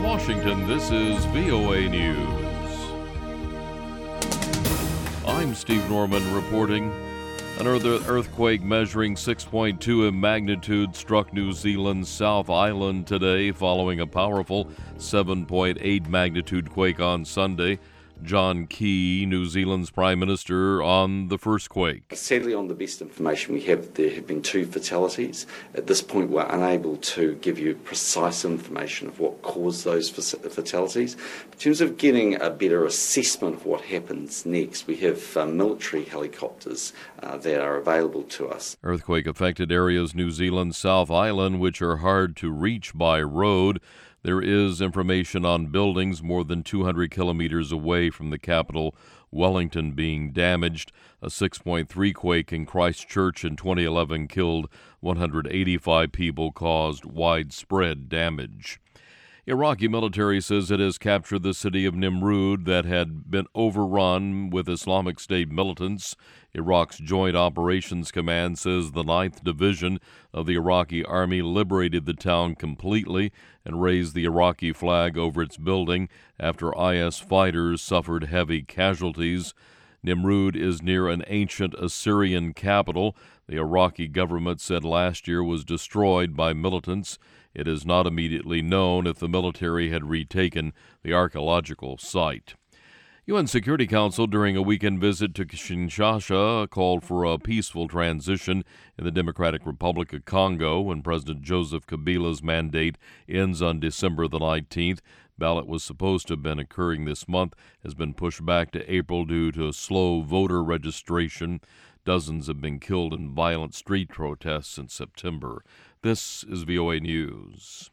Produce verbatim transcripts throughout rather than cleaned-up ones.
Washington, this is V O A News. I'm Steve Norman reporting. Another earthquake measuring six point two in magnitude struck New Zealand's South Island today following a powerful seven point eight magnitude quake on Sunday. John Key, New Zealand's Prime Minister, on the first quake. Sadly, on the best information we have, there have been two fatalities. At this point, we're unable to give you precise information of what caused those fatalities. In terms of getting a better assessment of what happens next, we have uh, military helicopters uh, that are available to us. Earthquake-affected areas New Zealand's South Island, which are hard to reach by road. There is information on buildings more than two hundred kilometers away from the capital, Wellington, being damaged. A six point three quake in Christchurch in twenty eleven killed one hundred eighty-five people, caused widespread damage. Iraqi military says it has captured the city of Nimrud that had been overrun with Islamic State militants. Iraq's Joint Operations Command says the ninth Division of the Iraqi Army liberated the town completely and raised the Iraqi flag over its building after I S fighters suffered heavy casualties. Nimrud is near an ancient Assyrian capital the Iraqi government said last year was destroyed by militants. It is not immediately known if the military had retaken the archaeological site. U N Security Council, during a weekend visit to Kinshasa, called for a peaceful transition in the Democratic Republic of Congo when President Joseph Kabila's mandate ends on December the nineteenth. Ballot was supposed to have been occurring this month, has been pushed back to April due to slow voter registration. Dozens have been killed in violent street protests in September. This is V O A News.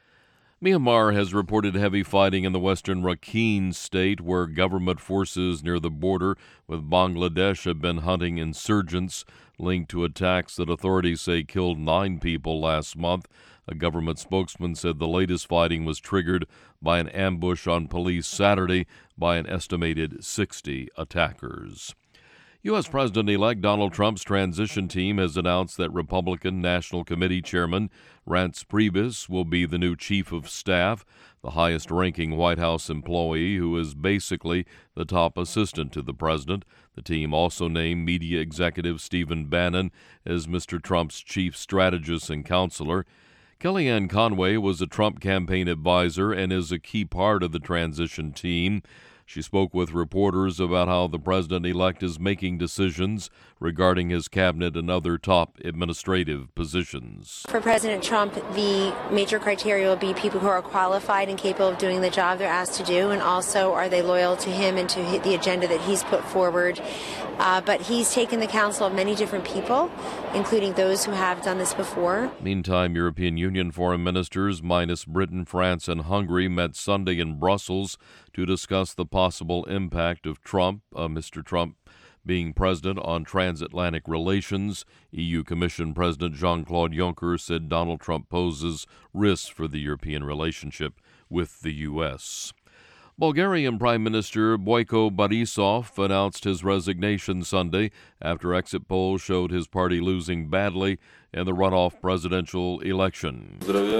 Myanmar has reported heavy fighting in the western Rakhine state, where government forces near the border with Bangladesh have been hunting insurgents linked to attacks that authorities say killed nine people last month. A government spokesman said the latest fighting was triggered by an ambush on police Saturday by an estimated sixty attackers. U S. President-elect Donald Trump's transition team has announced that Republican National Committee Chairman Reince Priebus will be the new chief of staff, the highest-ranking White House employee who is basically the top assistant to the president. The team also named media executive Stephen Bannon as Mister Trump's chief strategist and counselor. Kellyanne Conway was a Trump campaign advisor and is a key part of the transition team. She spoke with reporters about how the president-elect is making decisions regarding his cabinet and other top administrative positions. For President Trump, the major criteria will be people who are qualified and capable of doing the job they're asked to do, and also are they loyal to him and to the agenda that he's put forward. Uh, but he's taken the counsel of many different people, including those who have done this before. Meantime, European Union foreign ministers, minus Britain, France, and Hungary, met Sunday in Brussels to discuss the possible impact of Trump, uh, Mister Trump, being president on transatlantic relations. E U Commission President Jean-Claude Juncker said Donald Trump poses risks for the European relationship with the U S Bulgarian Prime Minister Boyko Borisov announced his resignation Sunday after exit polls showed his party losing badly in the runoff presidential election.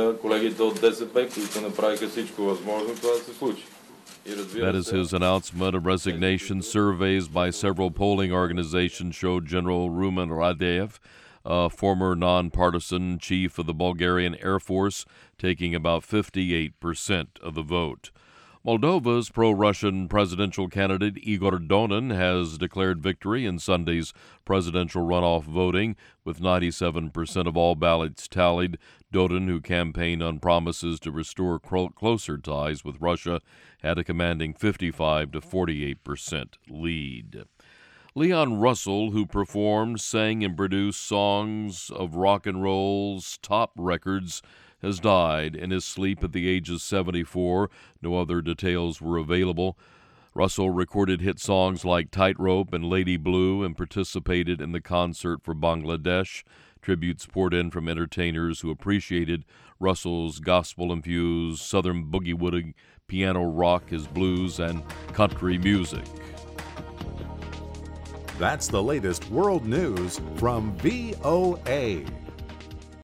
That is his announcement of resignation. Surveys by several polling organizations showed General Rumen Radev, a former nonpartisan chief of the Bulgarian Air Force, taking about fifty-eight percent of the vote. Moldova's pro-Russian presidential candidate Igor Dodon has declared victory in Sunday's presidential runoff voting, with ninety-seven percent of all ballots tallied. Dodon, who campaigned on promises to restore closer ties with Russia, had a commanding fifty-five to forty-eight percent lead. Leon Russell, who performed, sang, and produced songs of rock and roll's top records, has died in his sleep at the age of seventy-four. No other details were available. Russell recorded hit songs like Tightrope and Lady Blue and participated in the concert for Bangladesh. Tributes poured in from entertainers who appreciated Russell's gospel-infused southern boogie-woogie, piano rock, his blues, and country music. That's the latest world news from V O A.